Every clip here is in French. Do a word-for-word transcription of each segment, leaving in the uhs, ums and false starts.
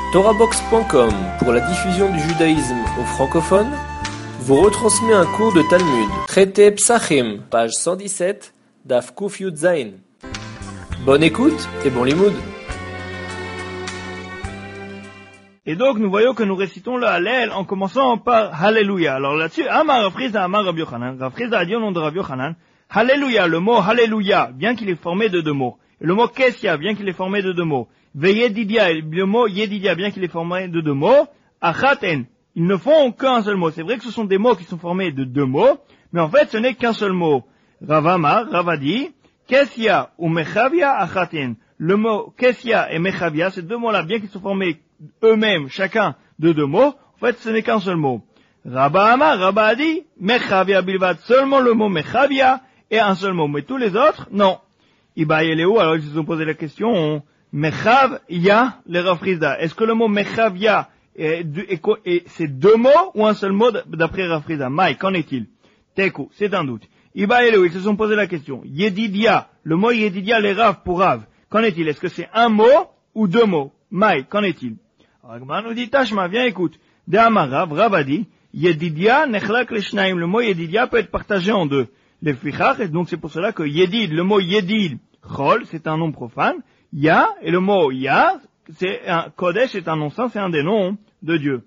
Torahbox point com, pour la diffusion du judaïsme aux francophones, vous retransmet un cours de Talmud. Traité Psachim, page cent dix-sept, Daf Kuf Yud Zayin. Bonne écoute et bon limoud. Et donc nous voyons que nous récitons le Hallel en commençant par Alléluia. Alors là-dessus, Amar Rav Chizda, Amar Rabbi Yochanan. Rav Chizda a dit au nom de Rabbi Yochanan, Alléluia, le mot Alléluia, bien qu'il est formé de deux mots. Et le mot Kessia, bien qu'il est formé de deux mots. Ve Yedidia, le mot Yedidia, bien qu'il est formé de deux mots. Achaten, ils ne font qu'un seul mot. C'est vrai que ce sont des mots qui sont formés de deux mots, mais en fait ce n'est qu'un seul mot. Rav Amar, Rav a dit, Kessia ou Mechavia Achaten. Le mot Kessia et Mechavia, ces deux mots-là, bien qu'ils soient formés eux-mêmes, chacun de deux mots, en fait ce n'est qu'un seul mot. Rabba Amar, Rabba a dit, Mechavia bilvad, seulement le mot Mechavia et un seul mot, mais tous les autres, non. Iba Yeleu, alors ils se sont posé la question, Mechavia, les Rav Chizda. Est-ce que le mot Mechavia est, est, est, c'est deux mots ou un seul mot d'après Rav Chizda? Maï, qu'en est-il? Teku, c'est un doute. Iba Yeleu, ils se sont posé la question. Yedidia, le mot Yedidia, les Rav pour Rav. Qu'en est-il? Est-ce que c'est un mot ou deux mots? Maï, qu'en est-il? Agma nous dit, Tashma, viens écoute. De Amarav, Rav a dit, Yedidia nechlak leshnaim, le mot Yedidia peut être partagé en deux. Les fichach, et donc c'est pour cela que Yedid, le mot Yedid, Chol, c'est un nom profane. Ya, et le mot Ya, c'est un Kodesh, c'est un nom saint, c'est un des noms de Dieu.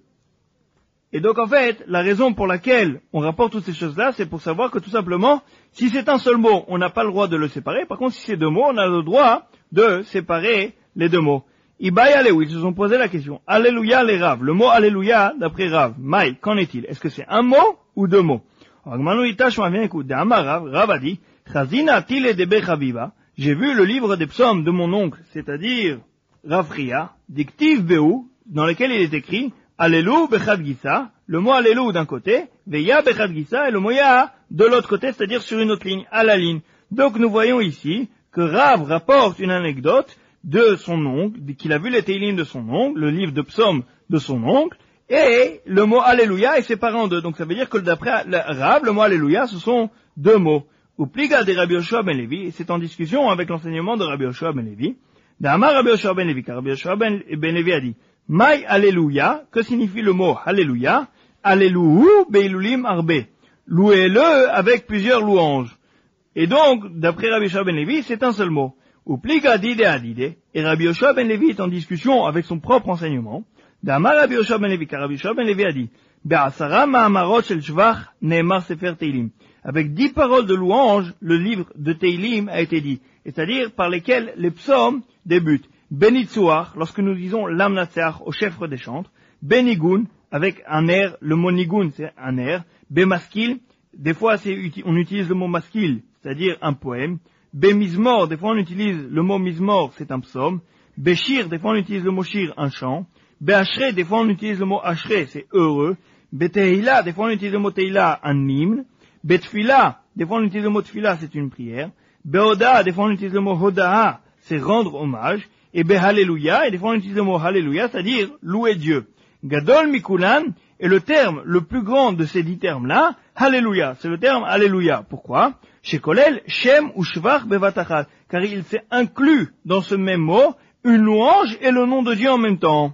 Et donc en fait, la raison pour laquelle on rapporte toutes ces choses-là, c'est pour savoir que tout simplement, si c'est un seul mot, on n'a pas le droit de le séparer. Par contre, si c'est deux mots, on a le droit de séparer les deux mots. Ibaï Alléou, ils se sont posé la question. Alléluia les Rav. Le mot Alléluia, d'après Rav. Maï, qu'en est-il? Est-ce que c'est un mot ou deux mots? Alors, Gmanou Itash m'a bien écouté. Amar Rav, Rav a dit, Chazina tile de Bechaviva. J'ai vu le livre des psaumes de mon oncle, c'est-à-dire Rav Ria, dictive Beou, dans lequel il est écrit, Allélu Bechad Gissa, le mot Allélu d'un côté, Veya Bechad Gissa, et le mot Ya de l'autre côté, c'est-à-dire sur une autre ligne, à la ligne. Donc nous voyons ici que Rav rapporte une anecdote de son oncle, qu'il a vu les Teilim de son oncle, le livre de psaumes de son oncle, et le mot Alléluia est séparé en deux. Donc ça veut dire que d'après Rav, le mot Alléluia, ce sont deux mots. Ou pliga de Rabbi Yoshua ben Levi, c'est en discussion avec l'enseignement de Rabbi Yoshua ben Levi. D'Amar Rabbi Yoshua ben Levi, car Rabbi Yoshua ben, ben Levi a dit, Maï Alléluia, que signifie le mot Alléluia? Allélu beilulim arbe. Louez-le avec plusieurs louanges. Et donc, d'après Rabbi Yoshua ben Levi, c'est un seul mot. Ou pliga dide adide, et Rabbi Yoshua ben Levi est en discussion avec son propre enseignement. D'Amar Rabbi Yoshua ben Levi, car Rabbi Yoshua ben Levi a dit, Be'asara ma'amarot shel shvach ne'emar sefer teilim. Avec dix paroles de louange, le livre de Teilim a été dit, c'est-à-dire par lesquelles les psaumes débutent. Benitzuach, lorsque nous disons l'amnatseach au chef des chantres. Benigun, avec un air, le mot nigun, c'est un air. Bemaskil, des fois c'est, on utilise le mot maskil, c'est-à-dire un poème. Bemizmor, des fois on utilise le mot mizmor, c'est un psaume. Beshir, des fois on utilise le mot shir, un chant. Beashre, des fois on utilise le mot ashre, c'est heureux. Beteila, des fois on utilise le mot teila, un hymne. Betfila, des fois on utilise le mot tfila, c'est une prière. Behoda, des fois on utilise le mot hodaha, c'est rendre hommage. Et Behalleluja, et des fois on utilise le mot Halleluja, c'est-à-dire louer Dieu. Gadol Mikulan est le terme le plus grand de ces dix termes-là, Halleluja, c'est le terme Alléluia. Pourquoi? Chez Kolel, Shem ou Shvach Bevatachat, car il s'est inclus dans ce même mot une louange et le nom de Dieu en même temps.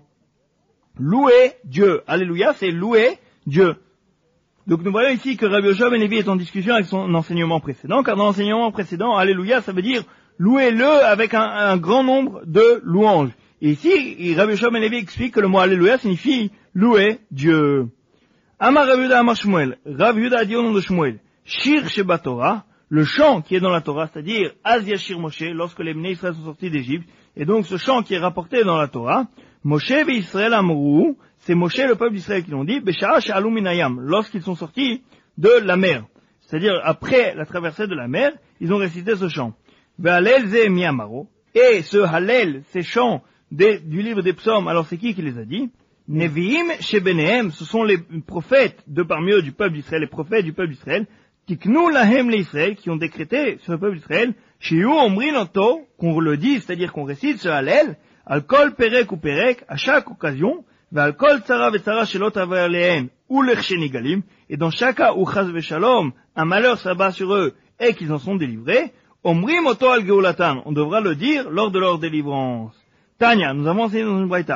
Louer Dieu. Alléluia, c'est louer Dieu. Donc nous voyons ici que Rabbi Yoshua ben Levi est en discussion avec son enseignement précédent, car dans l'enseignement précédent, Alléluia, ça veut dire louez-le avec un, un grand nombre de louanges. Et ici, Rabbi Yoshua ben Levi explique que le mot Alléluia signifie louer Dieu. Amar Rav Yehuda Amar Shmuel, Rav Yehuda a dit au nom de Shmuel, Shir Sheba Torah, le chant qui est dans la Torah, c'est-à-dire Az Yashir Moshe, lorsque les Bnei Israël sont sortis d'Égypte, et donc ce chant qui est rapporté dans la Torah, Moshe ve Israël Amrou, c'est Moshe, le peuple d'Israël, qui l'ont dit, Besha'a she'alu minayam, lorsqu'ils sont sortis de la mer. C'est-à-dire, après la traversée de la mer, ils ont récité ce chant. Ve'halel ze miyamaro. Et ce Hallel, ces chants des, du livre des psaumes, alors c'est qui qui les a dit? Nevi'im shebenehem, ce sont les prophètes de parmi eux du peuple d'Israël, les prophètes du peuple d'Israël, tiknu lahem l'Israël, qui ont décrété sur le peuple d'Israël, shiyu omrin oto, qu'on le dise, c'est-à-dire qu'on récite ce Hallel, al kol perek ou perek, à chaque occasion, Ve'al kol tzara ve'tzara shelo taver alehem ou l'echshenigalim, et dans chaque cas où chas ve'shalom, un malheur s'abat sur eux et qu'ils en sont délivrés, omrim oto al geulatan, on devra le dire lors de leur délivrance. Tanya, nous avons enseigné dans une braïta,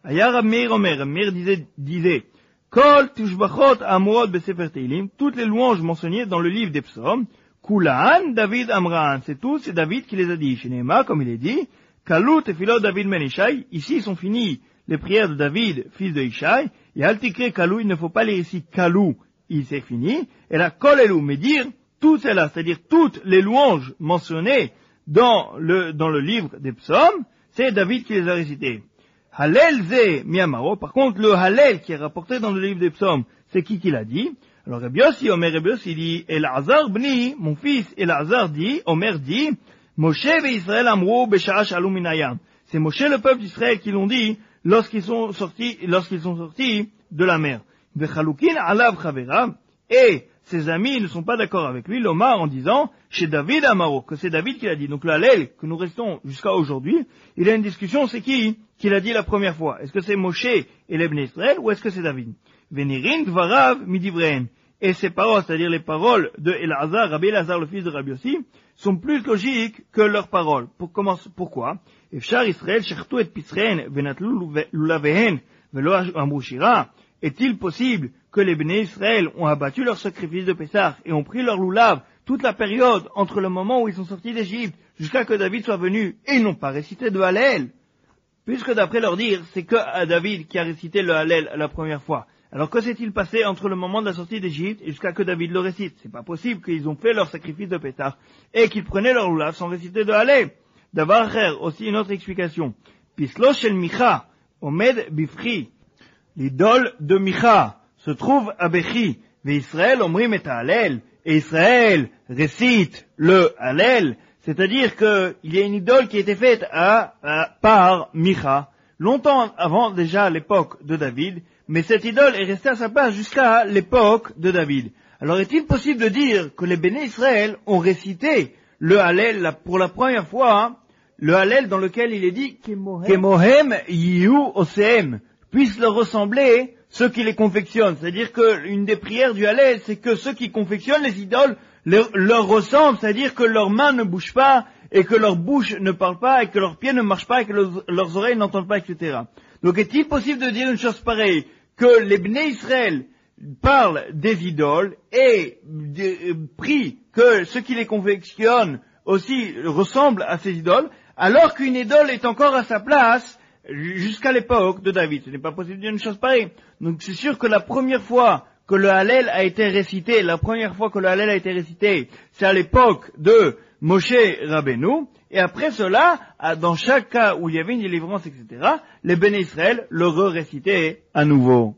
Aya Rab Meir Omer, Rab Meir disait, disait, Kol tushbachot amurot besefer Teilim, toutes les louanges mentionnées dans le livre des psaumes, Kulan, David Amran, c'est tout, c'est David qui les a dit. Chez Nehema, comme il est dit, Kalut et Philot David Ben Ishai, ici sont finies les prières de David, fils de Ishai, et Altikre Kalou, il ne faut pas lire ici Kalou, il s'est fini, et la Kol Elou, mais dire tout cela, c'est-à-dire toutes les louanges mentionnées dans le, dans le livre des psaumes, c'est David qui les a récitées. Hallel Ze Miamaro, par contre, le Hallel qui est rapporté dans le livre des psaumes, c'est qui qui l'a dit? Alors, Rabbi Yossi, Omer Rabbi Yossi dit, Elazar Bni, mon fils Elazar dit, Omer dit, Moshe et Israël Amrou Besha'a Shalom Minayam. C'est Moshe le peuple d'Israël qui l'ont dit lorsqu'ils sont sortis, lorsqu'ils sont sortis de la mer. Vechalukin Alav Chavera, et ses amis ne sont pas d'accord avec lui, l'Omar en disant, chez David Amaro, que c'est David qui l'a dit. Donc le Hallel, que nous restons jusqu'à aujourd'hui, il y a une discussion, c'est qui qui l'a dit la première fois? Est-ce que c'est Moshe et les Bnei Israël, ou est-ce que c'est David? Venirin Dvarav Midivrehem. Et ces paroles, c'est-à-dire les paroles de Elazar, Rabbi Elazar, le fils de Rabbi Yossi, sont plus logiques que leurs paroles. Pour comment, pourquoi? Efshar Israël, Shertu et Pisren, Venatlu Lulavehen, Velo Amru Shira. Est-il possible que les Bnei Israël ont abattu leur sacrifice de Pessah et ont pris leur loulav toute la période entre le moment où ils sont sortis d'Égypte jusqu'à que David soit venu et ils n'ont pas récité de Hallel? Puisque d'après leur dire, c'est que à David qui a récité le Hallel la première fois. Alors que s'est-il passé entre le moment de la sortie d'Égypte et jusqu'à que David le récite? C'est pas possible qu'ils ont fait leur sacrifice de Pessah et qu'ils prenaient leur loulav sans réciter de Hallel. D'avoir aussi une autre explication. Pislo shel Micha, Omed Bifri. L'idole de Micha se trouve à Bechi, et Israël omrim et Hallel, et Israël récite le Hallel, c'est-à-dire qu'il y a une idole qui a été faite à, à, par Micha, longtemps avant déjà l'époque de David, mais cette idole est restée à sa place jusqu'à l'époque de David. Alors est-il possible de dire que les Béné Israël ont récité le Hallel pour la première fois, hein, le Hallel dans lequel il est dit Kemohem Yihu Oseem, puissent leur ressembler ceux qui les confectionnent. C'est-à-dire qu'une des prières du Hallel, c'est que ceux qui confectionnent les idoles leur, leur ressemblent, c'est-à-dire que leurs mains ne bougent pas, et que leur bouche ne parle pas, et que leurs pieds ne marchent pas, et que leurs, leurs oreilles n'entendent pas, et cetera. Donc est-il possible de dire une chose pareille, que les Bnei Israël parlent des idoles, et de, prient que ceux qui les confectionnent aussi ressemblent à ces idoles, alors qu'une idole est encore à sa place, jusqu'à l'époque de David? Ce n'est pas possible de dire une chose pareille. Donc c'est sûr que la première fois que le Hallel a été récité, la première fois que le Hallel a été récité, c'est à l'époque de Moshe Rabbeinu, et après cela, dans chaque cas où il y avait une délivrance, et cetera, les Béné Israël le re-récitaient à nouveau.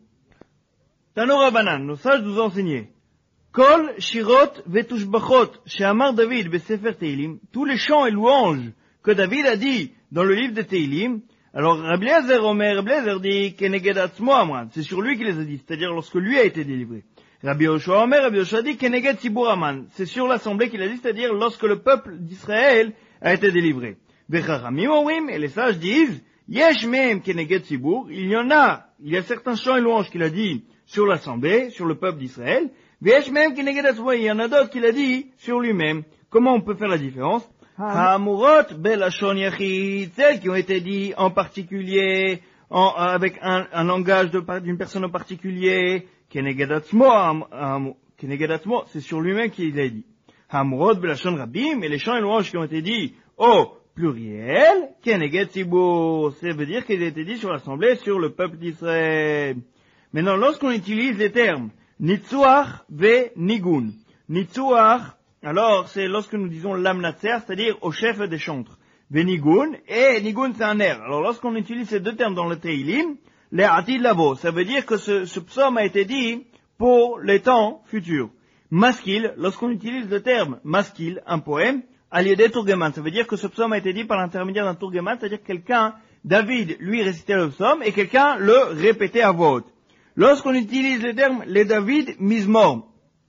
Tano Rabbanan, nos sages nous ont enseigné, Kol Shirot Vetushbachot, chez Amar David, Besefer Teilim, tous les chants et louanges que David a dit dans le livre de Teilim. Alors, Rabbi Eliezer Omer, Rabbi Eliezer dit, Keneged Atzmo Amran, c'est sur lui qu'il les a dit, c'est-à-dire lorsque lui a été délivré. Rabbi Yoshua Omer, Rabbi Yoshua dit, Keneged Tzibur Aman, c'est sur l'assemblée qu'il a dit, c'est-à-dire lorsque le peuple d'Israël a été délivré. Vechachamim Orim, et les sages disent, Yesh Mehem Keneged Tzibur, il y en a, il y a certains chants et louanges qu'il a dit sur l'assemblée, sur le peuple d'Israël, Vesh Mehem Keneged Atzmo, il y en a d'autres qu'il a dit sur lui-même. Comment on peut faire la différence? Ha'amurot belashon yachid, celles qui ont été dites en particulier, en, avec un, un langage de, d'une personne en particulier, keneged atzmo, keneged atzmo, c'est sur lui-même qu'il a dit. Ha'amurot belashon rabim, et les chants et louanges qui ont été dits au pluriel, keneged tzibur, ça veut dire qu'ils ont été dits sur l'assemblée, sur le peuple d'Israël. Maintenant, lorsqu'on utilise les termes nitzuach ve nigun, nitzuach, alors, c'est lorsque nous disons l'amnatser, c'est-à-dire au chef des chantres. Venigun, et nigun c'est un air. Alors, lorsqu'on utilise ces deux termes dans le Teilim, les atid lavo, ça veut dire que ce, ce psaume a été dit pour les temps futurs. Maskil, lorsqu'on utilise le terme maskil, un poème, aliédé tourgeman, ça veut dire que ce psaume a été dit par l'intermédiaire d'un tourgeman, c'est-à-dire quelqu'un, David, lui récitait le psaume, et quelqu'un le répétait à voix haute. Lorsqu'on utilise le terme les David mismor,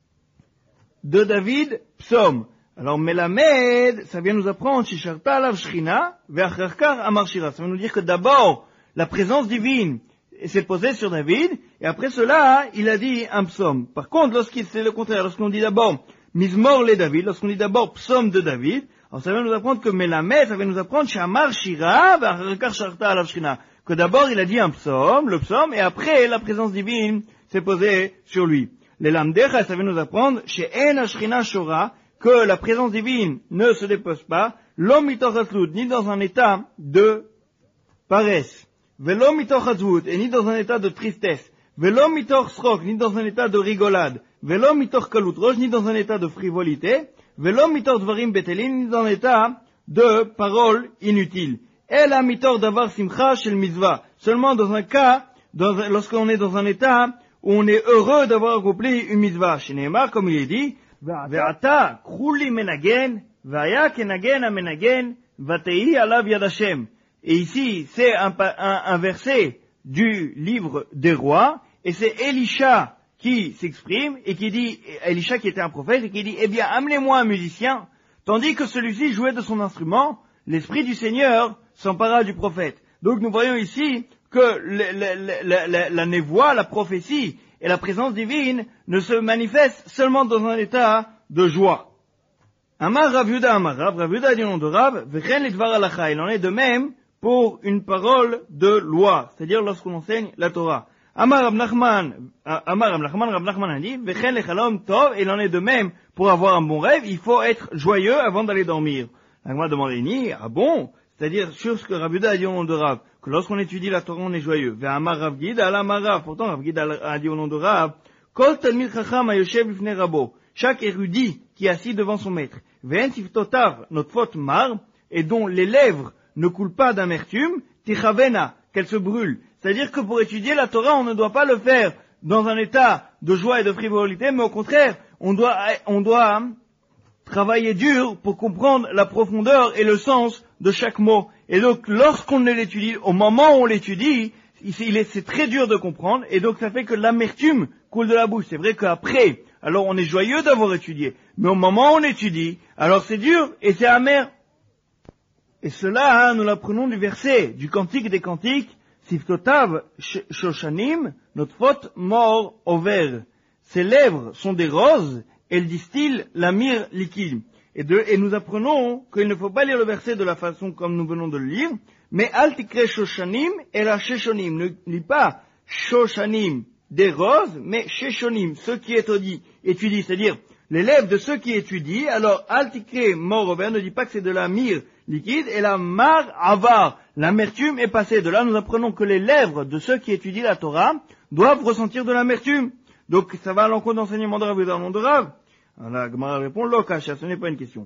de David, psaume. Alors, Melamed, ça vient nous apprendre, Shisharta alav Shrina, ve'acharkar amar shira. Ça veut nous dire que d'abord, la présence divine s'est posée sur David, et après cela, il a dit un psaume. Par contre, lorsqu'il, c'est le contraire, lorsqu'on dit d'abord, Mizmor le David, lorsqu'on dit d'abord psaume de David, Alors ça vient nous apprendre que Melamed, ça vient nous apprendre Shamar Shira, V'achar Sharta Alav Shchina, que d'abord il a dit un psaume, le psaume, et après la présence divine s'est posée sur lui. Les Lamdecha, ça vient nous apprendre chez En Shchina Shora, que la présence divine ne se dépose pas, l'homme mitoch hatzlut, ni dans un état de paresse, velo mitoch hatzvut, et ni dans un état de tristesse, velo mitoch srok, ni dans un état de rigolade, velo mitoch kalut rosh, ni dans un état de frivolité, velo mitoch dvarim betelin, ni dans un état de paroles inutiles. Ela mitoch davar simcha shel mitzvah, seulement dans un cas, dans un, lorsqu'on est dans un état où on est heureux d'avoir accompli une mitzvah. Chez Neymar, comme il est dit, Ve'ata kruli menagen, va'aya kenagen amenagen, va'tei alav yad Hashem. Et ici, c'est un, un, un verset du livre des rois, et c'est Elisha qui s'exprime, et qui dit, Elisha qui était un prophète, et qui dit, eh bien, amenez-moi un musicien, tandis que celui-ci jouait de son instrument, l'esprit du Seigneur s'empara du prophète. Donc nous voyons ici que le, le, le, la, la névoie, la prophétie, et la présence divine ne se manifestent seulement dans un état de joie. Amar Rav Yehuda Amar Rav, Rav Yehuda dit au nom de Rav, V'chen lidvar halacha, il en est de même pour une parole de loi, c'est-à-dire lorsqu'on enseigne la Torah. Amar Rav Nachman, Amar Rav Nachman, Rav Nachman a dit, V'chen lechalom tov, il en est de même pour avoir un bon rêve, il faut être joyeux avant d'aller dormir. La Gemara demande ni, ah bon? C'est-à-dire sur ce que Rav Yehuda a dit au nom de Rav, que lorsqu'on étudie la Torah, on est joyeux. Ve'amar Rav Gida ala Rav, pourtant Rav Gida a dit au nom de Rav, Kol talmid chacham hayoshev lifnei rabo, chaque érudit qui est assis devant son maître, ve'en tiftotav notfot mar, et dont les lèvres ne coulent pas d'amertume, tichavena, qu'elles se brûlent. C'est-à-dire que pour étudier la Torah, on ne doit pas le faire dans un état de joie et de frivolité, mais au contraire, on doit, on doit travailler dur pour comprendre la profondeur et le sens de chaque mot. Et donc, lorsqu'on l'étudie, au moment où on l'étudie, il est, c'est très dur de comprendre, et donc ça fait que l'amertume coule de la bouche. C'est vrai qu'après, alors on est joyeux d'avoir étudié, mais au moment où on étudie, alors c'est dur et c'est amer. Et cela, hein, nous l'apprenons du verset, du Cantique des Cantiques, Siftotav Shoshanim, notre faute mort au vert. Ses lèvres sont des roses, elles distillent la myrrhe liquide. Et, de, et nous apprenons qu'il ne faut pas lire le verset de la façon comme nous venons de le lire, mais al tikre shoshanim et la sheshonim. Ne lis pas shoshanim des roses, mais sheshonim, ceux qui étudient, étudient, c'est-à-dire les lèvres de ceux qui étudient. Alors al tikre mort au vert ne dit pas que c'est de la myrrhe liquide, et la mar avar, l'amertume est passée. De là nous apprenons que les lèvres de ceux qui étudient la Torah doivent ressentir de l'amertume. Donc ça va à l'encontre d'enseignement de Rav et dans le nom de Rav. Alors la Gemara répond, Lokasha, ce n'est pas une question.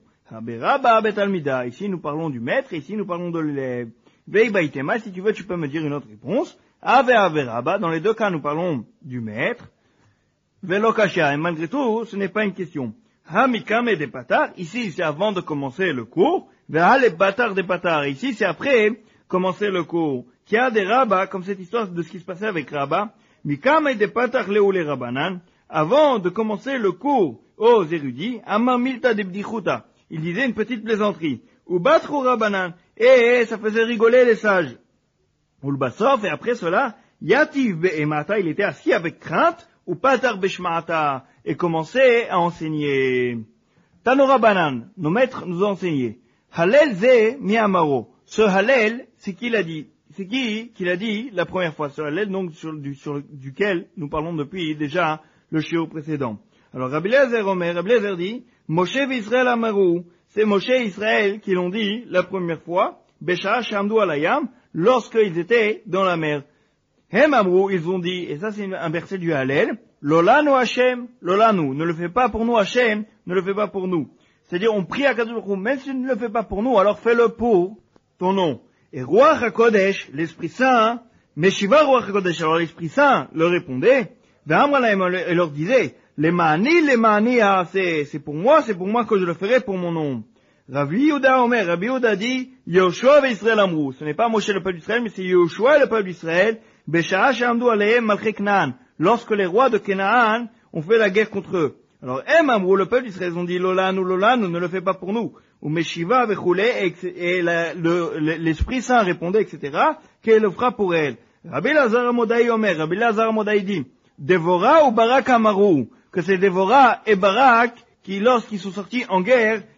Ici nous parlons du maître, ici nous parlons de l'élève. Veibaitema, si tu veux, tu peux me dire une autre réponse. Ave ave Rabba, dans les deux cas nous parlons du maître. Velokasha, et malgré tout, ce n'est pas une question. Hamikame des patar, ici c'est avant de commencer le cours. Veha les batar des patar, ici c'est après commencer le cours. Kia des Rabba, comme cette histoire de ce qui se passait avec Rabba. Mikame des patar leoule Rabbanan, avant de commencer le cours aux érudits, Amar Milta de Bdichuta, il disait une petite plaisanterie, ou Batru Rabbanan, et ça faisait rigoler les sages. Ou le Bassof, et après cela, Yativ Be'emata, il était assis avec crainte, ou Patar Beshmata, et commençait à enseigner. Tano Rabbanan, nos maîtres nous ont enseigné. Halel Ze Mi Amaro, ce Halel, c'est qui l'a dit. C'est qui qui l'a dit la première fois, ce Halel, donc sur, du, sur duquel nous parlons depuis déjà le shiur précédent. Alors Rabbi Eliezer Omer, Rabbi Eliezer dit, Moshe v'Israël Amaru, c'est Moshe et Israël qui l'ont dit la première fois, Besha Shamdu Alayam, lorsqu'ils étaient dans la mer. Hem Amru, ils ont dit, et ça c'est un verset du Hallel, Lolanu Hashem, Lolanu, ne le fais pas pour nous Hashem, ne le fais pas pour nous. C'est-à-dire on prie à Kadosh Baruch Hu, même si tu ne le fais pas pour nous, alors fais-le pour ton nom. Et Ruach HaKodesh, l'Esprit Saint, Meshiva Ruach HaKodesh, alors l'Esprit Saint leur répondait, et leur disait, les mani, les mani, ah, c'est, c'est pour moi, c'est pour moi que je le ferai pour mon nom. Rabbi Yehuda Omer, Rabbi Yehuda dit, Yehoshua et Israël Amrou. Ce n'est pas Moshe le peuple d'Israël, mais c'est Yehoshua et le peuple d'Israël, Besha'a Shamdu Alehem Malchei Canaan. Lorsque les rois de Canaan ont fait la guerre contre eux. Alors, Em Amrou, le peuple d'Israël, ont dit, Lolanu, Lolanu, ne le fais pas pour nous. Ou Meshiva Vechoulé, et la, le, l'Esprit Saint répondait, et cetera, qu'elle le fera pour elle. Rabbi Lazar Amodai Omer, Rabbi Lazar Amodai dit, Dévora ou Barak Amaru, que c'est Dévora et Barak qui, lorsqu'ils sont sortis en guerre,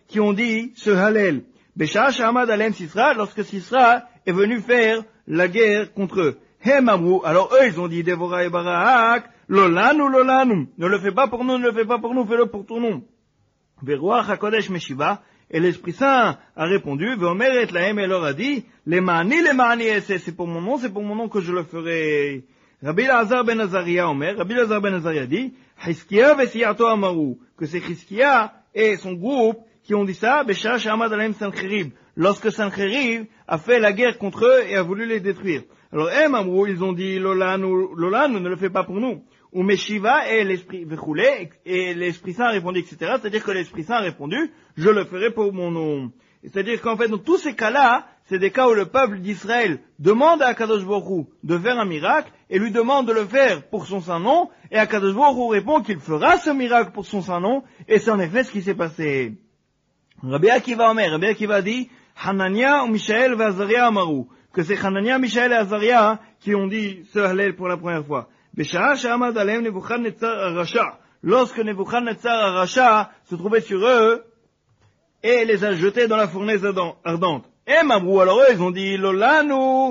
qui ont dit ce Hallel. Besha Shamad Alem Sisra, lorsque Sisra est venu faire la guerre contre eux. Hem Amrou, alors eux ils ont dit Devora et Barak, Lolanu Lolanu, ne le fais pas pour nous, ne le fais pas pour nous, fais-le pour ton nom. Veruach HaKodesh Meshiva, et l'Esprit Saint a répondu, Veomeret Lahem, et leur a dit, les Mani, les Mani, c'est pour mon nom, c'est pour mon nom que je le ferai. Rabbi Lazar ben Azaria Omer, Rabbi Lazar ben Azaria dit, Hiskia vesiyato Amaru, que c'est Hiskia et son groupe qui ont dit ça, Besha Shamad Alem Sancherib, lorsque Sancherib a fait la guerre contre eux et a voulu les détruire. Alors, eh, Mamrou, ils ont dit, Lolanu, Lolanu, ne le fais pas pour nous. Ou Meshiva et l'Esprit Vechoulé, et l'Esprit Saint a répondu, et cetera. C'est-à-dire que l'Esprit Saint a répondu, je le ferai pour mon nom. C'est-à-dire qu'en fait, dans tous ces cas-là, c'est des cas où le peuple d'Israël demande à Akadosh Baruch Hu de faire un miracle, et lui demande de le faire pour son saint nom, et Akadosh Baruch Hu répond qu'il fera ce miracle pour son saint nom, et c'est en effet ce qui s'est passé. Rabbi Akiva Omer, Rabbi Akiva dit, Hanania ou Mishaël et Azaria Amaru, que c'est Hanania, Mishaël et Azaria qui ont dit ce Hallel pour la première fois. Besha Shamad Alem Nebuchadnezzar Arasha, lorsque Nebuchadnezzar Arasha se trouvait sur eux, et les a jetés dans la fournaise ardente. Et Mamrou, alors eux, ils ont dit, Lolanu,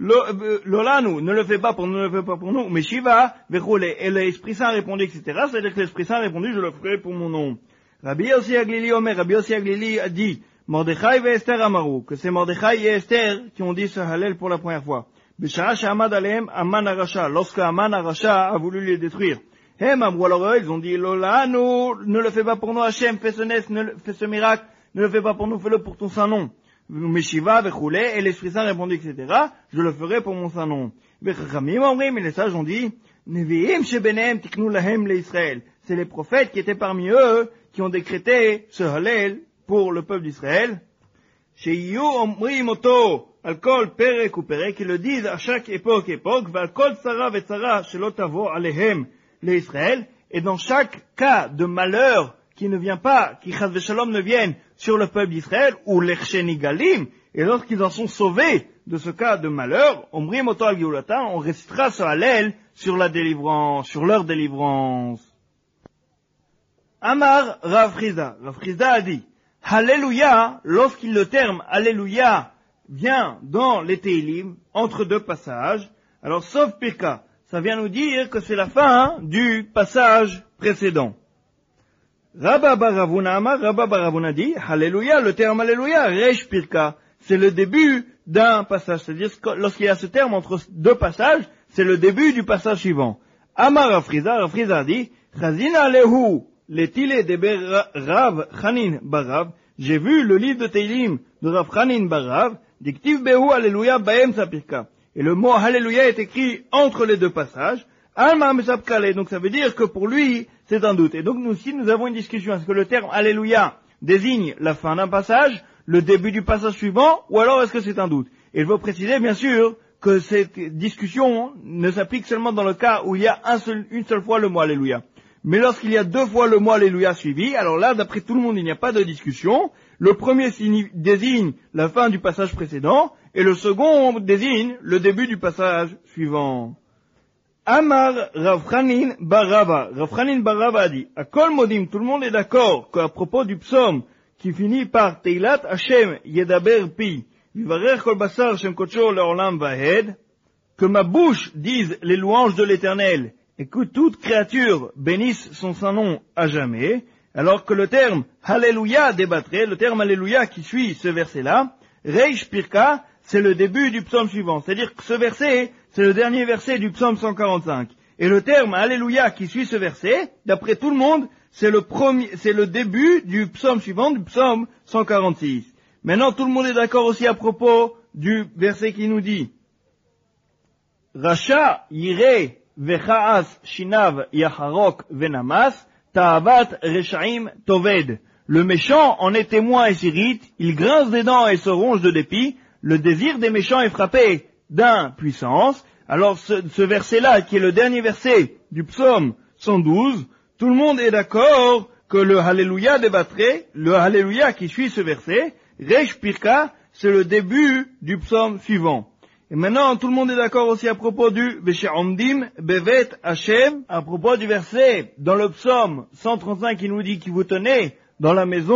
Lolanu, ne le fais pas pour nous, ne le fais pas pour nous, mais Shiva, Vechoulé, et l'Esprit Saint a répondu, et cetera. C'est-à-dire que l'Esprit Saint a répondu, je le ferai pour mon nom. Rabbi Yossi Aglili Omer, Rabbi Yossi Aglili a dit, Mordechai et Esther Amaru, que c'est Mordechai et Esther qui ont dit ce Hallel pour la première fois. Besha Shamad Alem Aman Arasha, lorsque Aman Arasha a voulu les détruire. Hey, Mamrou, alors eux, ils ont dit, Lolanu, ne le fais pas pour nous, Hachem, fais ce nes, ne le, fais ce miracle, ne le fais pas pour nous, fais-le pour ton saint nom. Meshiva, Vechoulé, et l'Esprit Saint répondit, et cetera. Je le ferai pour mon saint nom. Vechachamim Omrim, et les sages ont dit, Nevi'im shebenehem tiknu lahem le Israël. C'est les prophètes qui étaient parmi eux, qui ont décrété ce Hallel pour le peuple d'Israël. Sheyu omrim oto, al kol perek ou perek, qui le disent à chaque époque, époque, val kol tzara ve tzara shelo tavo alehem le Israël, et dans chaque cas de malheur qui ne vient pas, qui chas v'shalom ne viennent sur le peuple d'Israël, ou l'echsheni galim, et lorsqu'ils en sont sauvés de ce cas de malheur, omrim oto al geulata, on récitera ce Hallel sur la délivrance, sur leur délivrance. Amar Rav Chizda, Rav Chizda a dit, Alléluia, lorsqu'il le terme Alléluia vient dans les Teilim, entre deux passages, alors sauf Pirka, ça vient nous dire que c'est la fin du passage précédent. Rabba Baravuna Amar, Rabba Baravuna dit, Alléluia, le terme Alléluia, Reish Pirka, c'est le début d'un passage, c'est-à-dire que lorsqu'il y a ce terme entre deux passages, c'est le début du passage suivant. Amar Rav Chizda, Rav Chizda dit, Chazina Alehu, les tilés de Rav Chanin Barav, j'ai vu le livre de Teilim de Rav Chanin Barav, dictive Behu Alléluia Baem Sapirka. Et le mot Alléluia est écrit entre les deux passages, Alma Mesapkale, donc ça veut dire que pour lui, c'est un doute. Et donc nous aussi, nous avons une discussion. Est-ce que le terme Alléluia désigne la fin d'un passage, le début du passage suivant, ou alors est-ce que c'est un doute? Et je veux préciser, bien sûr, que cette discussion ne s'applique seulement dans le cas où il y a un seul, une seule fois le mot Alléluia. Mais lorsqu'il y a deux fois le mot Alléluia suivi, alors là, d'après tout le monde, il n'y a pas de discussion. Le premier désigne la fin du passage précédent, et le second désigne le début du passage suivant. Amar Rav Chanin Barava. Rav Chanin Barava a dit, à Kol Modim, tout le monde est d'accord qu'à propos du psaume qui finit par Teilat Hashem Yedaber Pi, Vivarer Kol Basar Shem Kocho Leolam Vahed, que ma bouche dise les louanges de l'Éternel, et que toute créature bénisse son saint nom à jamais, alors que le terme Alléluia débattrait, le terme Alléluia qui suit ce verset-là, Reish Pirka, c'est le début du psaume suivant. C'est-à-dire que ce verset, c'est le dernier verset du psaume cent quarante-cinq. Et le terme Alléluia qui suit ce verset, d'après tout le monde, c'est le premier, c'est le début du psaume suivant, du psaume cent quarante-six. Maintenant, tout le monde est d'accord aussi à propos du verset qui nous dit Racha yire Vechaas shinav yacharok venamas, ta'avat reshaim toved. Le méchant en est témoin et s'irrite, il grince des dents et se ronge de dépit, le désir des méchants est frappé d'impuissance. Alors ce, ce verset-là, qui est le dernier verset du psaume cent douze, tout le monde est d'accord que le Alléluia débattrait, le Alléluia qui suit ce verset, Reish Pirka, c'est le début du psaume suivant. Et maintenant, tout le monde est d'accord aussi à propos du Veshe'omdim bevet Hashem, à propos du verset dans le psaume cent trente-cinq qui nous dit que vous tenez dans la maison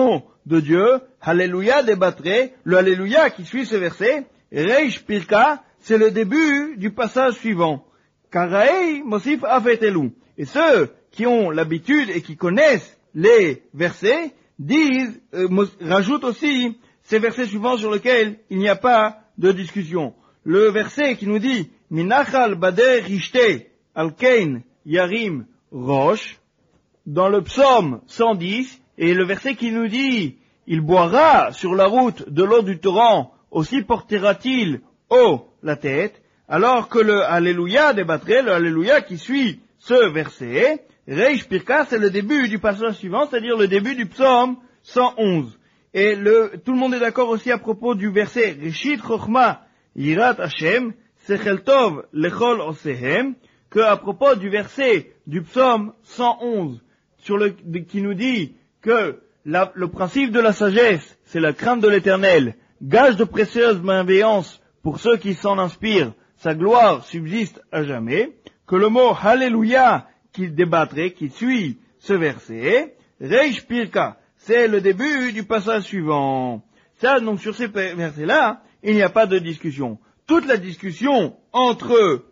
de Dieu, Alléluia débattrait, le Alléluia qui suit ce verset, Reish Pirka, c'est le début du passage suivant. Karaei Mosif Afetelu. Et ceux qui ont l'habitude et qui connaissent les versets, disent, euh, rajoutent aussi ces versets suivants sur lesquels il n'y a pas de discussion. Le verset qui nous dit, Minachal Bader Rishte Alkein Yarim Rosh, dans le psaume cent dix, et le verset qui nous dit, il boira sur la route de l'eau du torrent, aussi portera-t-il haut la tête, alors que le Alléluia débattrait, le Alléluia qui suit ce verset, Reish Pirka, c'est le début du passage suivant, c'est-à-dire le début du psaume cent onze. Et le, tout le monde est d'accord aussi à propos du verset, Rishit Chochma Yirat Hashem, Sechel Tov Lechol Osehem, que à propos du verset du psaume cent onze, sur le, qui nous dit que la, le principe de la sagesse, c'est la crainte de l'Éternel, gage de précieuse bienveillance pour ceux qui s'en inspirent, sa gloire subsiste à jamais, que le mot Alléluia qu'il débattrait, qui suit ce verset, Reish Pirka, c'est le début du passage suivant. Ça, donc sur ces versets-là, il n'y a pas de discussion. Toute la discussion entre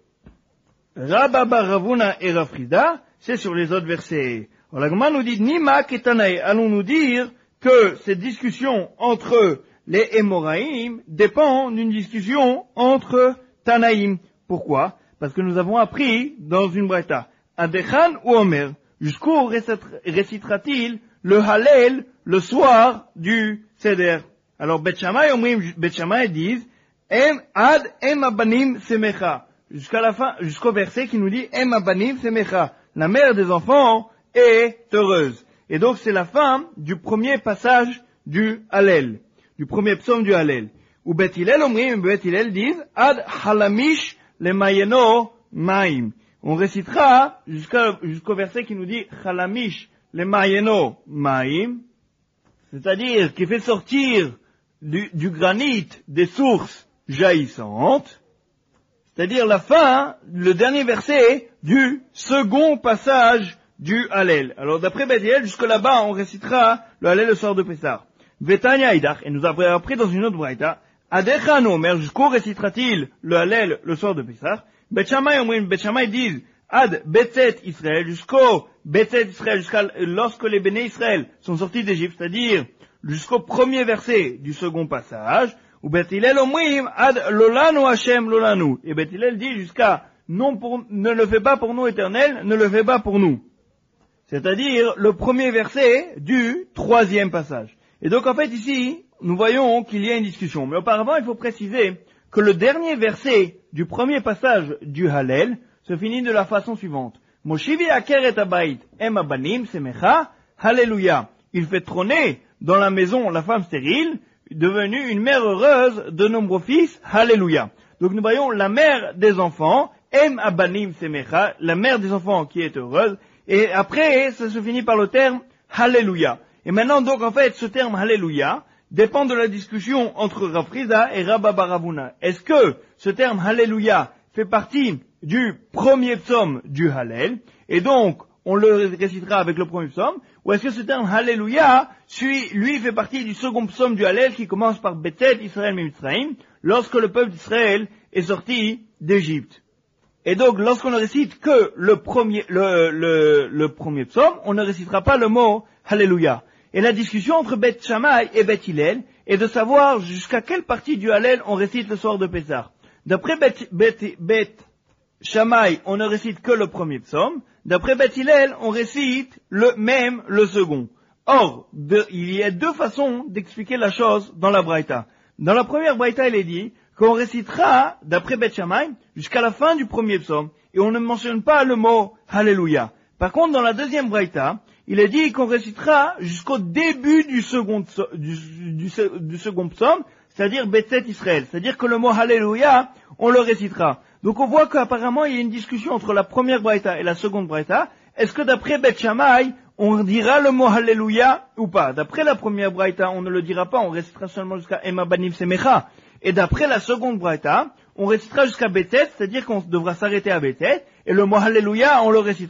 Rabba bar Ravuna et Rav Chizda, c'est sur les autres versets. Alors, la Gemara nous dit, Nima Ketanaï, allons nous dire que cette discussion entre les Emoraïm dépend d'une discussion entre Tanaïm. Pourquoi? Parce que nous avons appris dans une braïta, Adechan ou Omer, jusqu'où récitera-t-il le Hallel le soir du Seder? Alors, Bet Shammai, Bet Shammai disent, Em ad em abanim semecha, jusqu'à la fin, jusqu'au verset qui nous dit, Em abanim semecha, la mère des enfants est heureuse. Et donc c'est la fin du premier passage du Hallel, du premier psaume du Hallel. Ou Bet Hillel omrim, Bet Hillel disent, Ad halamish le mayeno maim. On récitera jusqu'à, jusqu'au verset qui nous dit, halamish le mayeno maim, c'est-à-dire qui fait sortir du, du granit des sources jaillissantes, c'est-à-dire la fin, le dernier verset du second passage du Hallel. Alors d'après Bet Hillel, jusque là-bas, on récitera le Hallel le soir de Pessah. Vetania Idach, et nous avons appris dans une autre braïta, Adechan Omer, jusqu'où récitera-t-il le Hallel le soir de Pessah? Bet Shammai, Bet Shammai disent, Ad Betzet Israël, jusqu'au Betzet Israël, jusqu'à lorsque les béné Israël sont sortis d'Égypte, c'est-à-dire jusqu'au premier verset du second passage, ou Bet Hillel omrim, Ad Lolanu Hashem Lolanu. Et Bet Hillel dit jusqu'à, non pour, ne le fais pas pour nous éternel, ne le fais pas pour nous. C'est-à-dire le premier verset du troisième passage. Et donc en fait ici, nous voyons qu'il y a une discussion. Mais auparavant, il faut préciser que le dernier verset du premier passage du Hallel se finit de la façon suivante. Moshivi aker et abayit em abanim semecha, Alléluia. Il fait trôner dans la maison la femme stérile, devenue une mère heureuse de nombreux fils, Alléluia. Donc nous voyons la mère des enfants, em abanim semecha, la mère des enfants qui est heureuse, et après ça se finit par le terme Alléluia. Et maintenant donc en fait ce terme Alléluia dépend de la discussion entre Rav Chizda et Rabba bar Ravuna. Est-ce que ce terme Alléluia fait partie du premier psaume du Hallel, et donc on le récitera avec le premier psaume, ou est-ce que ce terme Alléluia suit, lui fait partie du second psaume du Hallel qui commence par Betet Israël Mitzrayim, lorsque le peuple d'Israël est sorti d'Égypte. Et donc lorsqu'on ne récite que le premier, le, le, le premier psaume, on ne récitera pas le mot Alléluia. Et la discussion entre Bet Shammai et Bet Hillel est de savoir jusqu'à quelle partie du Hallel on récite le soir de Pessah. D'après Bet, Bet, Bet Shammai, on ne récite que le premier psaume. D'après Bet Hillel, on récite le même le second. Or, de, il y a deux façons d'expliquer la chose dans la Braïta. Dans la première Braïta, il est dit qu'on récitera, d'après Bet Shammai, jusqu'à la fin du premier psaume, et on ne mentionne pas le mot Alléluia. Par contre, dans la deuxième Braïta, il est dit qu'on récitera jusqu'au début du second, du, du, du second psaume, c'est-à-dire Betzet Israël. C'est-à-dire que le mot Alléluia, on le récitera. Donc on voit qu'apparemment il y a une discussion entre la première Braïta et la seconde Braïta. Est-ce que d'après Bet Shammai, on dira le mot Alléluia ou pas? D'après la première Braïta, on ne le dira pas, on récitera seulement jusqu'à Ema Banim Semecha. Et d'après la seconde Braïta, on récitera jusqu'à Betet, c'est-à-dire qu'on devra s'arrêter à Betet, et le mot Alléluia, on le récitera.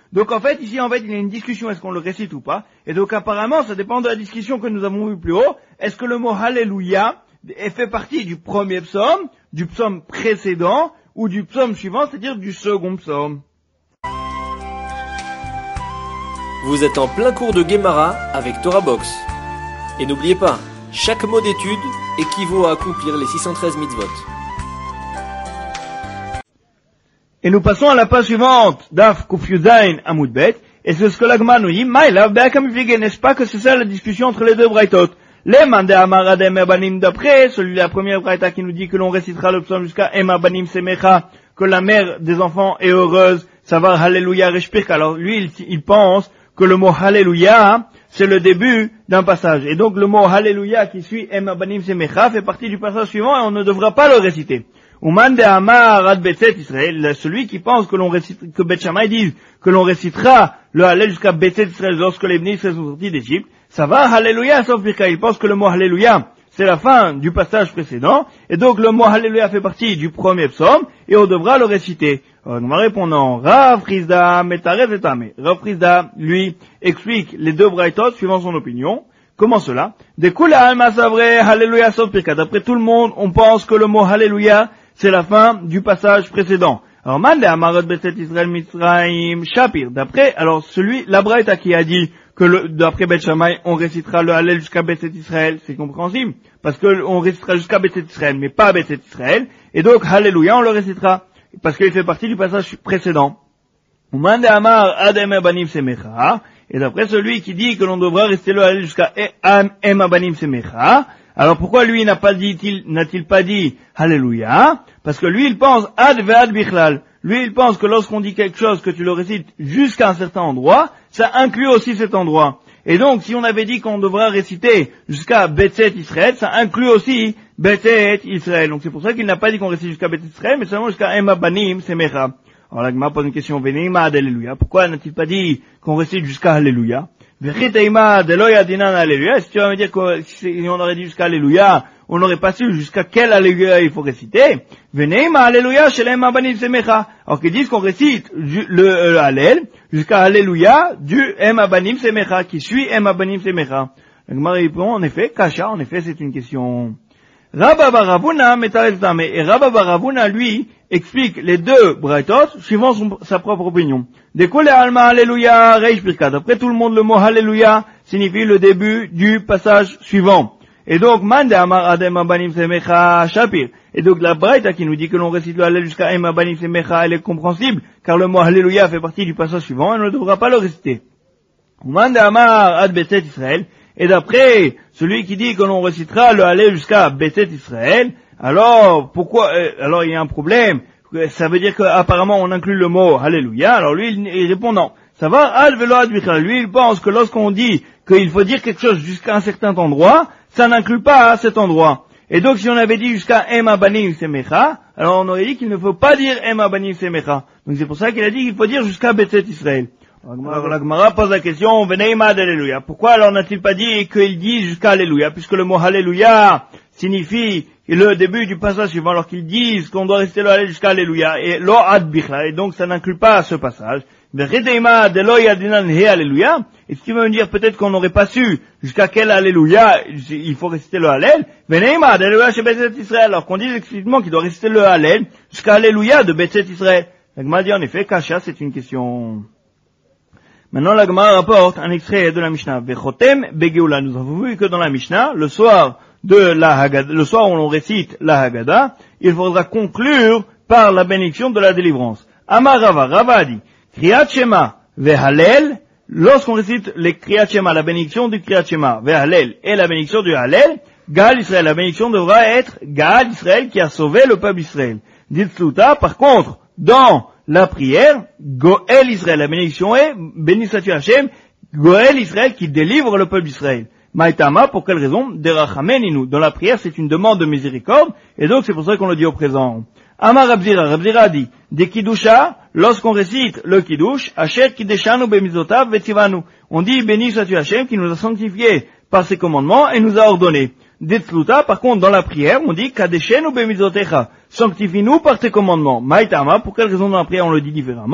Donc en fait, ici, en fait, il y a une discussion, est-ce qu'on le récite ou pas? Et donc apparemment, ça dépend de la discussion que nous avons vue plus haut. Est-ce que le mot Alléluia fait partie du premier psaume, du psaume précédent, ou du psaume suivant, c'est-à-dire du second psaume? Vous êtes en plein cours de Gemara avec Torah Box. Et n'oubliez pas, chaque mot d'étude équivaut à accomplir les six cent treize mitzvot. Et nous passons à la page suivante, Daf Kuf Yudain Amud Bet, et c'est ce que l'Agma nous dit, Maïlav Be'akamiflige, n'est-ce pas que c'est ça la discussion entre les deux braïtot? Les mandé Amaradem Ebanim d'après, celui de la première braïta qui nous dit que l'on récitera le psaume jusqu'à Ema Banim Semecha, que la mère des enfants est heureuse, savoir Hallelujah Reshpirk. Alors lui, il, il pense que le mot Hallelujah, c'est le début d'un passage. Et donc le mot Hallelujah qui suit Ema Banim Semecha fait partie du passage suivant et on ne devra pas le réciter. Uman de Amar ad Betset Israël, celui qui pense que l'on récite, que Beth Shammai dise que l'on récitera le Hallel jusqu'à Betset Israël lorsque les Bnei Israël sont sortis d'Égypte, ça va Hallelujah sauf Pirka. Il pense que le mot Hallelujah c'est la fin du passage précédent, et donc le mot Hallelujah fait partie du premier psaume, et on devra le réciter. Alors, nous répondons, Rav Frizda Metarez et Tame. Rav Frizda, lui, explique les deux braïtot suivant son opinion. Comment cela? D'après tout le monde, on pense que le mot Hallelujah c'est la fin du passage précédent. Alors, Mande Amarot Beset Israël Mitzrayim Shapir. D'après, alors celui, la braïta qui a dit que le, d'après Beth Shammai, on récitera le Hallel jusqu'à Beset Israël, c'est compréhensible. Parce que on récitera jusqu'à Beset Israël, mais pas Beset Israël. Et donc, Hallelujah, on le récitera. Parce qu'il fait partie du passage précédent. Mande Amar Adem Abanim Semecha. Et d'après celui qui dit que l'on devra rester le Hallel jusqu'à Em Abanim Semecha. Alors pourquoi lui n'a pas dit, n'a-t-il pas dit Hallelujah? Parce que lui il pense ad ve'ad bichlal. Lui il pense que lorsqu'on dit quelque chose que tu le récites jusqu'à un certain endroit, ça inclut aussi cet endroit. Et donc si on avait dit qu'on devra réciter jusqu'à Betset Israël, ça inclut aussi Betset Israël. Donc c'est pour ça qu'il n'a pas dit qu'on récite jusqu'à Betset Israël, mais seulement jusqu'à Ema Banim Semecha. Alors la Gemara pose une question, Veneima ad Alléluia. Pourquoi n'a-t-il pas dit qu'on récite jusqu'à Alléluia? Si tu vas me dire que si on aurait dit jusqu'à Alléluia, on n'aurait pas su jusqu'à quel Alléluia il faut réciter. Alors qu'ils disent qu'on récite le, le Hallel jusqu'à Alléluia du Em Abanim Semecha, qui suit Em Abanim Semecha. La Gemara répond, en effet, Kasha, en effet, c'est une question. Rabba bar Ravuna Metarez Tame. Et Rabba bar Ravuna, lui, explique les deux braïtot suivant son, sa propre opinion. Dekole alma Alléluia reish birka. D'après tout le monde, le mot Alléluia signifie le début du passage suivant. Et donc, mande amar adem abanim semecha shapir. Et donc, la braïta qui nous dit que l'on récite le Hallel jusqu'à em abanim semecha, elle est compréhensible, car le mot Alléluia fait partie du passage suivant, et on ne devra pas le réciter. Mande amar ad Betset Israël. Et d'après celui qui dit que l'on récitera le Hallel jusqu'à Betset Israël, alors, pourquoi, euh, alors il y a un problème. Ça veut dire qu'apparemment on inclut le mot Alléluia. Alors lui, il, il répond non. Ça va, ad velo ad bichlal. Lui, il pense que lorsqu'on dit qu'il faut dire quelque chose jusqu'à un certain endroit, ça n'inclut pas cet endroit. Et donc, si on avait dit jusqu'à Em Abanim Semecha, alors on aurait dit qu'il ne faut pas dire Em Abanim Semecha. Donc c'est pour ça qu'il a dit qu'il faut dire jusqu'à Betset Israël. Alors la Gemara pose la question, Veneima ad Alléluia. Pourquoi alors n'a-t-il pas dit qu'il dit jusqu'à Alléluia? Puisque le mot Alléluia signifie le début du passage suivant, alors qu'ils disent qu'on doit rester le Hallel jusqu'à Alléluia, et lo ad bichla, et donc ça n'inclut pas ce passage. Et si tu veux me dire peut-être qu'on n'aurait pas su jusqu'à quel Alléluia il faut réciter le Hallel, alors qu'on dit explicitement qu'il doit réciter le Hallel jusqu'à Alléluia de Betset Israël. La Gemara dit en effet, Kasha, c'est une question. Maintenant, la Gemara rapporte un extrait de la Mishnah. Vechotem begeula. Nous avons vu que dans la Mishnah, le soir de la Haggadah, le soir où l'on récite la Haggadah, il faudra conclure par la bénédiction de la délivrance. Amar Rava, Rava a dit, Kriyat Shema vehalel, lorsqu'on récite les Kriyat Shema, la bénédiction du Kriyat Shema, vehalel, et la bénédiction du Hallel, Gal Israël, la bénédiction devra être Gal Israël qui a sauvé le peuple Israël. Ditzluta, par contre, dans la prière, Goël Israël, la bénédiction est, béni sois-tu Hachem, Goël Israël qui délivre le peuple d'Israël. Maïtama, pour quelle raison? Derachameninou. Dans la prière, c'est une demande de miséricorde, et donc c'est pour ça qu'on le dit au présent. Amar Rabzira, Rabzira dit, des Kiddusha, lorsqu'on récite le Kiddush, Asher Kiddeshanu bemizotav vetivanu. On dit, béni sois-tu Hachem qui nous a sanctifiés par ses commandements et nous a ordonné. Detzluta, par contre, dans la prière, on dit, Kadeshenu bemizotecha. Sanctifie-nous par tes commandements. Maïtama, pour quelle raison dans la prière on le dit différemment?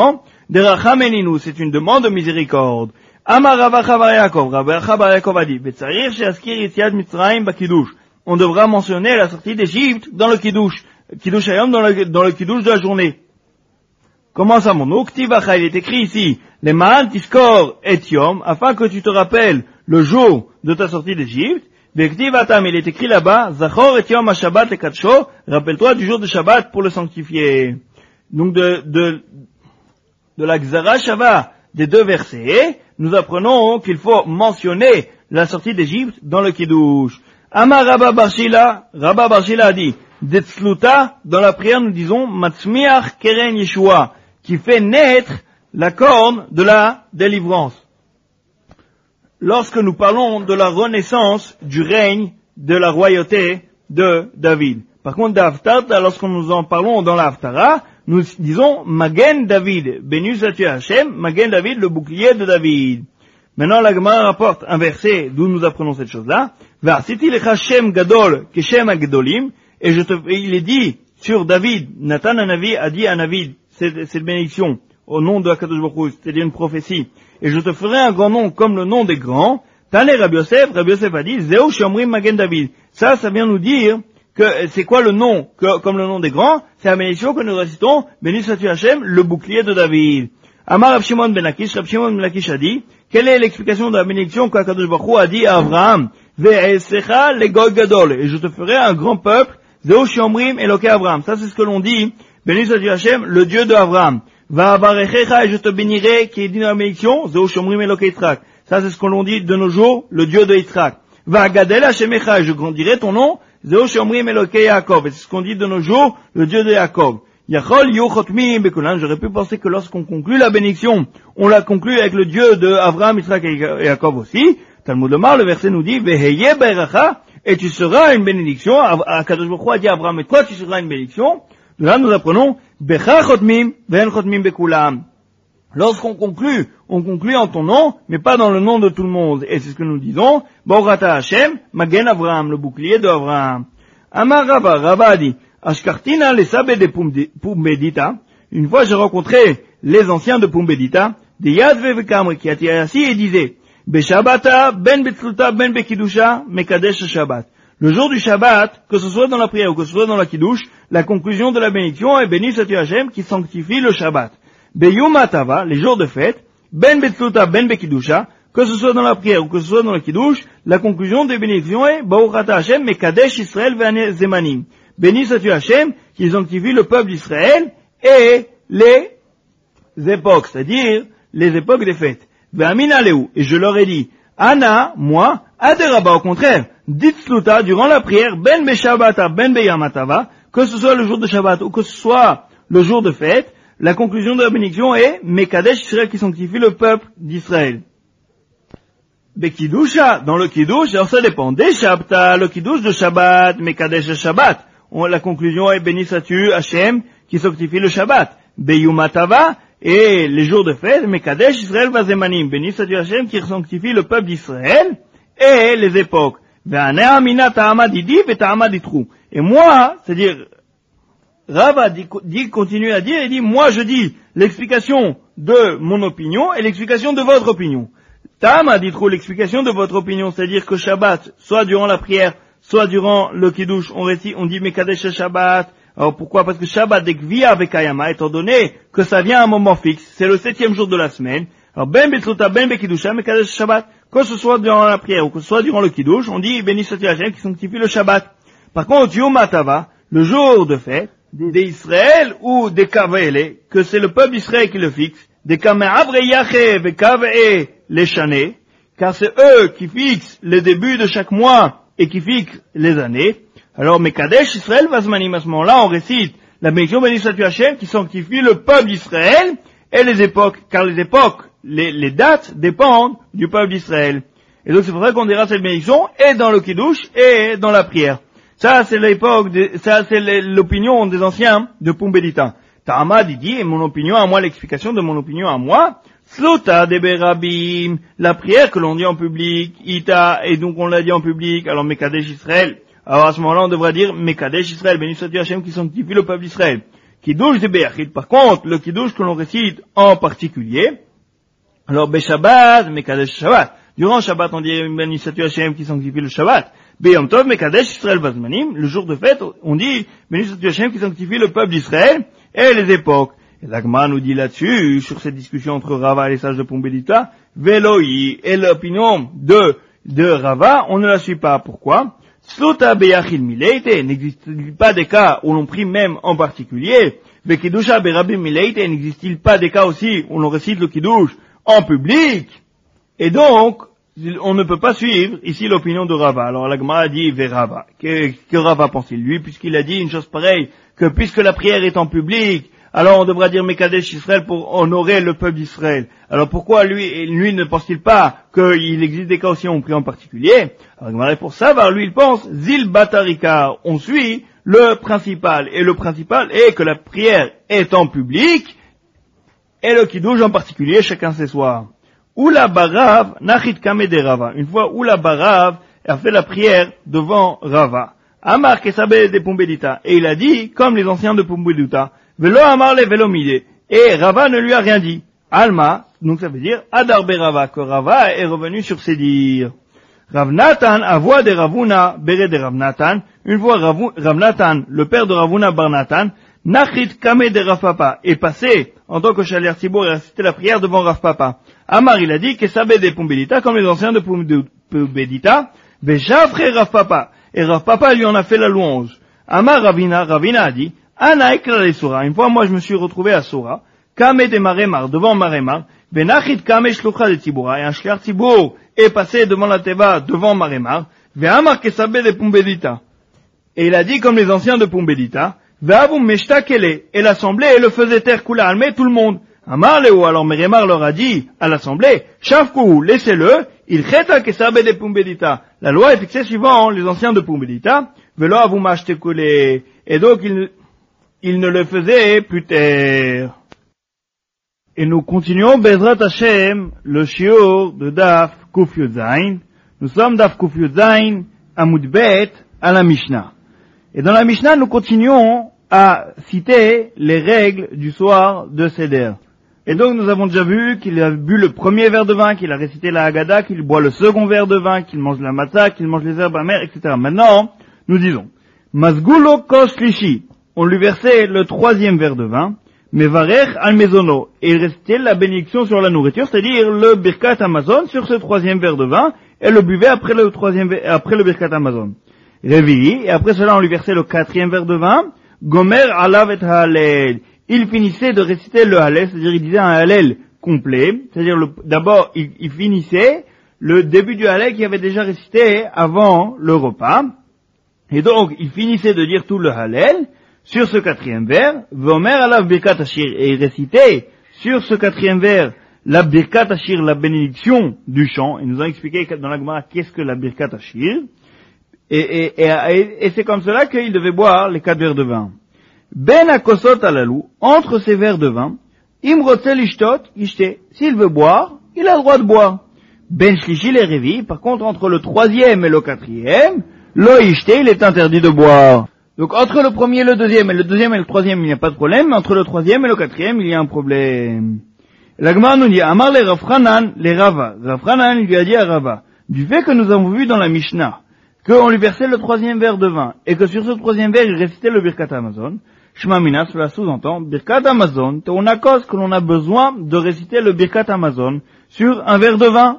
Derachamenu, c'est une demande de miséricorde. Amar Rava Chavar Yaakov, Rava Chavar Yaakov a dit, Betzarir she'askir yetziat Mitzrayim b'kiddush. On devra mentionner la sortie d'Égypte dans le kiddush. Kiddush hayom dans le, dans le kiddush de la journée. Comment ça, mon Uktivacha, il est écrit ici, les Ma'an Tiskor et Yom, afin que tu te rappelles le jour de ta sortie d'Égypte. Vektivatam, il est écrit là-bas, Zachor et Yom ha-Shabbat le Katsho, rappelle-toi du jour de Shabbat pour le sanctifier. Donc de, de, de la Gzara Shava des deux versets, nous apprenons qu'il faut mentionner la sortie d'Égypte dans le Kiddush. Amar Rabba Barshila, Rabba Barshila a dit, Detzluta, dans la prière nous disons, Matzmiach Keren Yeshua, qui fait naître la corne de la délivrance. Lorsque nous parlons de la renaissance du règne de la royauté de David. Par contre, d'Haftarah, lorsque nous en parlons dans la Haftarah, nous disons Magen David, béni sois-tu Hachem, Magen David, le bouclier de David. Maintenant, la Gemara rapporte un verset d'où nous apprenons cette chose-là. V'asiti lecha Shem Gadol keshem hagedolim, et je te, et il est dit sur David, Nathan Hanavi a dit à David cette, cette bénédiction au nom de Hakadosh Baruch Hu, c'est-à-dire une prophétie. Et je te ferai un grand nom comme le nom des grands. Tane Rabbi Yosef, Rabbi Yosef a dit Zeu Shomrim Magen David. Ça, ça vient nous dire que c'est quoi le nom, que, comme le nom des grands, c'est la bénédiction que nous récitons, béni sois-tu Hachem, le bouclier de David. Amar Rav Shimon ben Lakish, Rav Shimon ben Lakish a dit, quelle est l'explication de la bénédiction qu'Hakadosh Baruch Hu a dit à Abraham, Ve'esecha legol gadol, et je te ferai un grand peuple, Zeu Shomrim Elokei Abraham. Ça, c'est ce que l'on dit, béni sois-tu Hachem, le Dieu de Abraham. Va'avarechecha, et je te bénirai, qui est dit dans la bénédiction, Zeu Shomrim Elokei Yitzhak. Ça, c'est ce que l'on dit de nos jours, le Dieu de Yitzhak. Va'agadel Hashemecha, et je grandirai ton nom, Zeu Shomrim Elokei Yaakov. Et c'est ce qu'on dit de nos jours, le Dieu de Yaakov. Yachol yu chotmim bekulan. J'aurais pu penser que lorsqu'on conclut la bénédiction, on la conclut avec le Dieu de Abraham, Yitzhak et Yaakov aussi. Talmud Lomar, le verset nous dit, Veheye beracha, et tu seras une bénédiction. Akadosh Baruch Hu a dit à Abraham, et toi tu seras une bénédiction. De là nous apprenons, Becha chotmim, ve'en chotmim bekulam. Lorsqu'on conclut, on conclut en ton nom, mais pas dans le nom de tout le monde. Et c'est ce que nous disons, Borata Hashem, Magen Avraham, le bouclier de Avraham. Amar Rabba, Rabba a dit, Ashkartina les sabé de Pumbedita. Une fois j'ai rencontré les anciens de Pumbedita, des Yad Vevekamri qui étaient assis et disaient, Beshabata, ben Betzluta, ben Bekidusha, Mekadesh Shabbat. Le jour du Shabbat, que ce soit dans la prière ou que ce soit dans la Kiddush, la conclusion de la bénédiction est béni sois-tu Hashem qui sanctifie le Shabbat. Beyum Atava, les jours de fête, ben Betzluta, ben Bekidusha, que ce soit dans la prière ou que ce soit dans la Kiddush, la conclusion des bénédictions est Baruch Hashem, Mekadesh Israël ve'ane Zemanim. Béni sois-tu Hashem qui sanctifie le peuple d'Israël et les époques, c'est-à-dire les époques des fêtes. Ve'amin aleu, et je leur ai dit, Ana, moi, Aderaba, au contraire, Ditzluta, durant la prière, ben Beshabata, ben Beyamatava, que ce soit le jour de Shabbat ou que ce soit le jour de fête, la conclusion de la bénédiction est Mekadesh Israël qui sanctifie le peuple d'Israël. Bekidusha, dans le Kiddush, alors ça dépend des Shabbat, le Kiddush de Shabbat, Mekadesh Shabbat. On, la conclusion est béni sois-tu Hashem qui sanctifie le Shabbat. Beyumatava, et les jours de fête, Mekadesh Israël vazemanim, béni sois-tu Hashem qui sanctifie le peuple d'Israël et les époques. Et moi, c'est-à-dire, Rava dit, dit, continue à dire, et dit, moi je dis l'explication de mon opinion et l'explication de votre opinion. Ta'ama dit trop l'explication de votre opinion, c'est-à-dire que Shabbat, soit durant la prière, soit durant le Kiddush, on récite, on dit Mekadesh Shabbat. Alors pourquoi? Parce que Shabbat dekvia vekayama, étant donné que ça vient à un moment fixe, c'est le septième jour de la semaine. Alors ben betzluta ben bekidusha Mekadesh Shabbat, que ce soit durant la prière ou que ce soit durant le Kiddush, on dit béni soit-il Hashem qui sanctifie le Shabbat. Par contre, Yom Hatava, le jour de fête, des Israël ou des Kavele, que c'est le peuple d'Israël qui le fixe, des Kame'avre Yache vekave les chané, car c'est eux qui fixent les débuts de chaque mois et qui fixent les années. Alors, Mekadesh Israël vazmanim, à ce moment-là, on récite la bénédiction béni soit-tu Hashem qui sanctifie le peuple d'Israël et les époques, car les époques, les, les dates dépendent du peuple d'Israël. Et donc c'est pour ça qu'on dira cette bénédiction et dans le Kiddush et dans la prière. Ça, c'est l'époque, de, ça, c'est l'opinion des anciens de Pumbedita. Ta'ama dit, et mon opinion à moi, l'explication de mon opinion à moi, Slota de Berabim, la prière que l'on dit en public, Ita, et donc on l'a dit en public, alors Mekadesh Israël. Alors à ce moment-là, on devra dire Mekadesh Israël, béni soit-tu Hashem qui sanctifie le peuple d'Israël. Kiddush de Beyachid. Par contre, le Kiddush que l'on récite en particulier, alors Beshabbat, Mekadesh Shabbat. Durant Shabbat, on dit Beni Satu Hashem qui sanctifie le Shabbat. Beyom Tov, Mekadesh Israël Bazmanim. Le jour de fête, on dit Beni Satu Hashem qui sanctifie le peuple d'Israël et les époques. Et l'Agma nous dit là-dessus, sur cette discussion entre Rava et les sages de Pumbedita, Veloi, et l'opinion de, de Rava, on ne la suit pas. Pourquoi? Sluta Beyachid Mileite, n'existe-t-il pas des cas où l'on prie même en particulier? Bekidusha Berabim Mileite, n'existe-t-il pas des cas aussi où l'on récite le Kiddush en public? Et donc, on ne peut pas suivre ici l'opinion de Rava. Alors l'Agma a dit vers Rava. Que, que Rava pense-t-il? Lui, puisqu'il a dit une chose pareille, que puisque la prière est en public, alors on devra dire Mekadesh Israël pour honorer le peuple d'Israël. Alors pourquoi lui, lui ne pense-t-il pas qu'il existe des cas aussi où on prie en particulier? Alors pour ça, lui il pense Zil Batarika, on suit le principal. Et le principal est que la prière est en public, et le Kiddush en particulier, chacun ses soirs. Oula Barav, Nachit Kame de Rava. Une fois Oula Barav a fait la prière devant Rava. Amar Kesabe de Pumbedita. Et il a dit, comme les anciens de Pumbedita, Velo Amar le Velo Mide. Et Rava ne lui a rien dit. Alma, donc ça veut dire Adar Be Rava, que Rava est revenu sur ses dires. Rav Natan, à voix de Ravuna, Bere de Rav Natan, une fois Rav, Rav Natan, le père de Ravuna Bar Natan, Nachit Kame de Rav Papa, est passé en tant que Shaler Tzibour et a récité la prière devant Rav Papa. Amar, il a dit que Sabé de Pumbedita, comme les anciens de Pumbedita, Vejafre Rav Papa, et Rav Papa lui en a fait la louange. Amar Ravina, Ravina a dit, Ana Ekla le Sura, une fois moi je me suis retrouvé à Sura, Kame de Maremar, devant Maremar, Benachit Kame Shlucha de Tziboura, et un Shaler Tzibour est passé devant la Teva, devant Maremar, Ve'amar que Sabé de Pumbedita. Et il a dit comme les anciens de Pumbedita, Ve'avum Meshtakele, et l'assemblée le faisait taire Kula Alme, tout le monde. Amar Leo, alors Maremar leur a dit à l'assemblée, Shavkou, laissez-le, il cheta que Sabé de Pumbedita. La loi est fixée suivant les anciens de Pumbedita, Ve'lo avum Ashtekule, et donc il, il ne le faisait plus taire. Et nous continuons Bezrat Hashem, le shiur de Daf Kuf Yud Zayin. Nous sommes Daf Kuf Yud Zayin, Amud Bet, à la Mishnah. Et dans la Mishnah, nous continuons à citer les règles du soir de Seder. Et donc nous avons déjà vu qu'il a bu le premier verre de vin, qu'il a récité la Haggadah, qu'il boit le second verre de vin, qu'il mange la matzah, qu'il mange les herbes amères, et cetera. Maintenant, nous disons, Mazgulo Koslishi, on lui versait le troisième verre de vin, Mevarech al mezono, et il restait la bénédiction sur la nourriture, c'est-à-dire le Birkat Hamazon sur ce troisième verre de vin, et le buvait après le troisième, après le Birkat Hamazon. Réveillé, et après cela on lui versait le quatrième verre de vin, Gomer alav et halel. Il finissait de réciter le halel, c'est-à-dire il disait un halel complet, c'est-à-dire le, d'abord il, il finissait le début du halel qu'il avait déjà récité avant le repas, et donc il finissait de dire tout le halel sur ce quatrième vers, Vomer alav birkat hashir, et il récitait sur ce quatrième vers la birkat hashir, la bénédiction du chant, et nous a expliqué dans la Gemara qu'est-ce que la birkat hashir. Et, et, et, et, et c'est comme cela qu'il devait boire les quatre verres de vin. Ben akosot alalou, entre ces verres de vin, imrotzel ishtot, ishte, s'il veut boire, il a le droit de boire. Ben shlishi les révi, par contre entre le troisième et le quatrième, lo ishte, il est interdit de boire. Donc entre le premier et le deuxième, et le deuxième et le troisième, il n'y a pas de problème, mais entre le troisième et le quatrième, il y a un problème. La Gemara nous dit, Amar les Rafranan, les Rava. Rafranan lui a dit à Rava, du fait que nous avons vu dans la Mishnah, qu'on lui versait le troisième verre de vin, et que sur ce troisième verre, il récitait le Birkat Hamazon, Shema Mina, cela sous-entend, Birkat Hamazon, on a cause que l'on a besoin de réciter le Birkat Hamazon sur un verre de vin.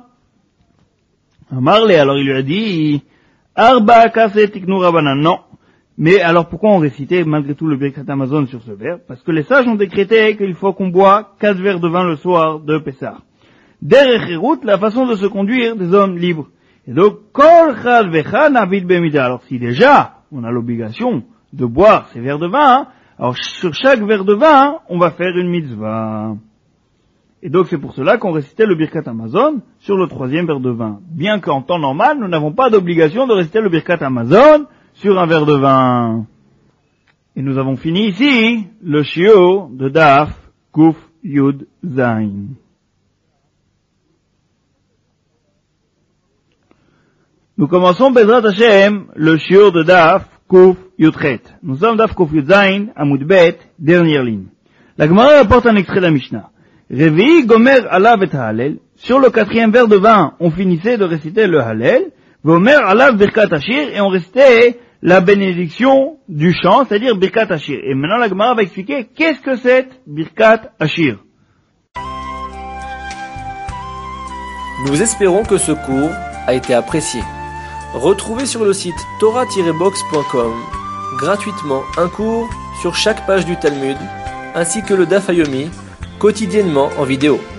Amarle, alors il lui a dit, Arba Kase Tiknu Rabanan, non. Mais alors pourquoi on récitait malgré tout le Birkat Hamazon sur ce verre? Parce que les sages ont décrété qu'il faut qu'on boit quatre verres de vin le soir de Pessah. Derech Herut, la façon de se conduire des hommes libres. Et donc, Kol Chad Vecha Navid Bemida. Alors si déjà on a l'obligation de boire ces verres de vin, hein, alors sur chaque verre de vin, on va faire une mitzvah. Et donc c'est pour cela qu'on récitait le Birkat Hamazon sur le troisième verre de vin. Bien qu'en temps normal, nous n'avons pas d'obligation de réciter le Birkat Hamazon sur un verre de vin. Et nous avons fini ici le shiur de Daf Kuf Yud Zayin. Nous commençons Bezrat Hashem le shiur de Daf Kouf Yotret. Nous sommes Daf Kouf Yotzain, Amoud Bet, dernière ligne. La Gemara apporte un extrait de la Mishnah. Revi Gomer Alav et Halel. Sur le quatrième verre de vin, on finissait de réciter le Halel. Gomer Alav Birkat Hashir, et on récitait la bénédiction du chant, c'est-à-dire Birkat Hashir. Et maintenant la Gemara va expliquer qu'est-ce que c'est Birkat Hashir. Nous espérons que ce cours a été apprécié. Retrouvez sur le site torah tiret box point com gratuitement un cours sur chaque page du Talmud, ainsi que le Daf Yomi, quotidiennement en vidéo.